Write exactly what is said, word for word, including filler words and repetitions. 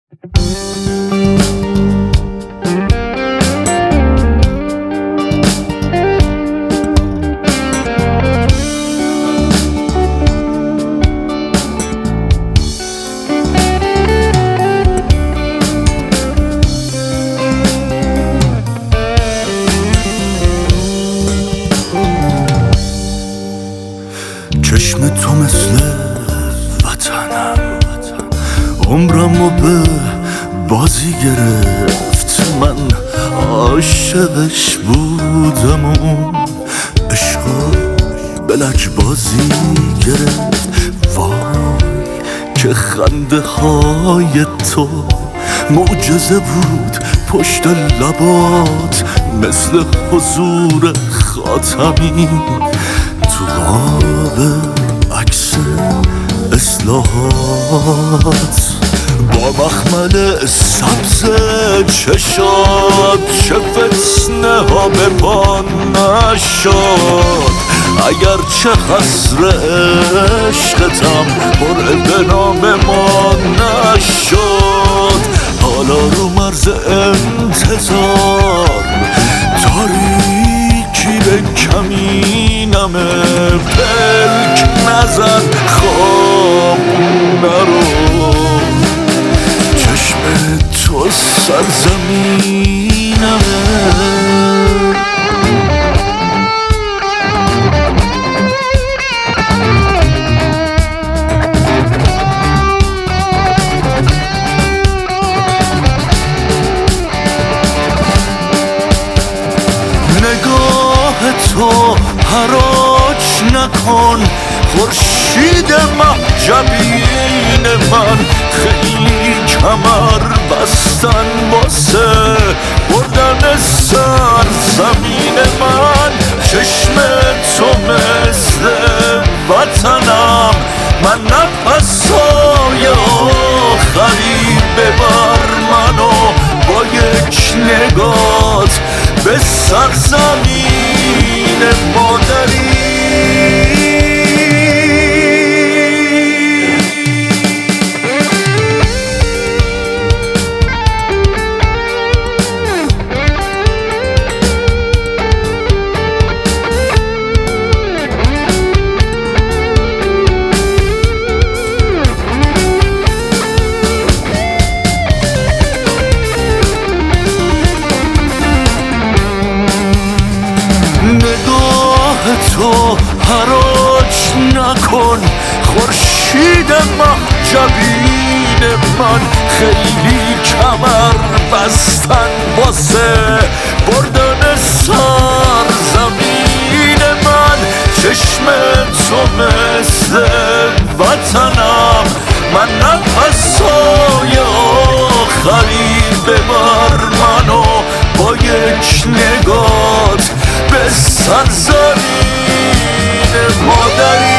چشم تو مثل وطنم عمرمو به بازی گرفت، من عاشقش بودم و عشقو به لجبازی گرفت. وای که خنده های تو معجزه بود پشت لبات، مثل حضور خاتمی تو قاب عکس اصلاحات. با مخمل سبز چشات چه فتنه ها به پا نشد، اگر چه حسر عشقتم پر به نام ما نشد. حالا رو مرز انتظار تاریکی به کمینمه، پلک نزن خواب نرو، چشم تو سرزمینمه. نگاه تو حراج نکن، خورشید محجبین من خیلی کمر بستن واسه بردن سر زمین من. چشم تو مثل وطنم، من نفسای آخری ببر منو با یک نگات به سرزمین مادری. نگاه تو حراج نکن، خورشید محجبین من خیلی کمر بستن واسه بردن سر زمین من. چشم تو مثل وطنم، من نفسای آخری ببر منو با یک نگات به سرزمین مادری.